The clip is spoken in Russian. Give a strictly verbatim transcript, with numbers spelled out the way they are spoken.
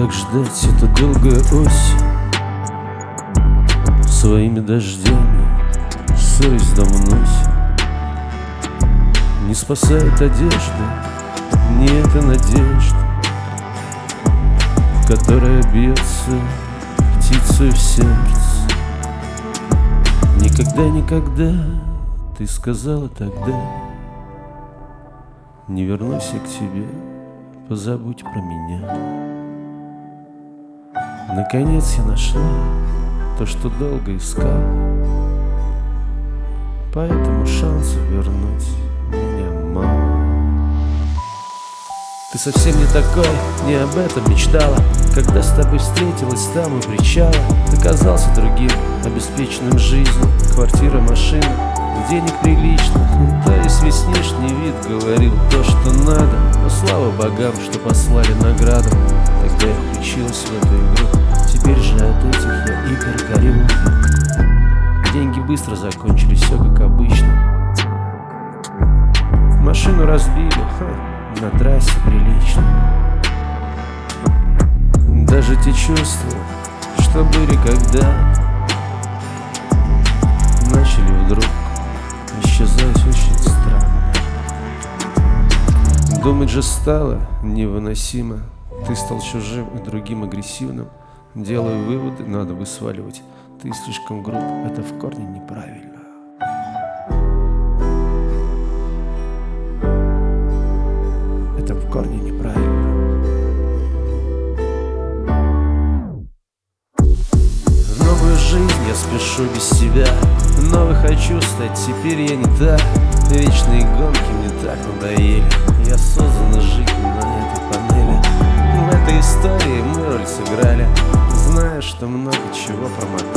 Как ждать эту долгую осень своими дождями, сырость до носит. Не спасает одежда, не эта надежда, которая бьется птицей в сердце. Никогда, никогда, ты сказала тогда, не вернусь я к тебе, позабудь про меня. Наконец я нашла то, что долго искала, поэтому шансов вернуть меня мало. Ты совсем не такой, не об этом мечтала. Когда с тобой встретилась там у причала, ты казался другим, обеспеченным жизнью. Квартира, машина, денег прилично. То есть весь внешний вид говорил то, что надо. Но слава богам, что послали награду. Тогда я включилась в эту игру. Теперь же от этих я игр горю. Деньги быстро закончились, все как обычно. Машину разбили, ха, на трассе прилично. Даже те чувства, что были когда-то, начали вдруг исчезать очень странно. Думать же стало невыносимо. Ты стал чужим и другим агрессивным. Делаю выводы, надо бы сваливать. Ты слишком груб, это в корне неправильно. Это в корне неправильно. В новую жизнь я спешу без тебя. Новый хочу стать, теперь я не та. Вечные гонки мне так надоели. Я создан жить на этой панели. В этой истории мы роль сыграли, зная, что много чего промотали.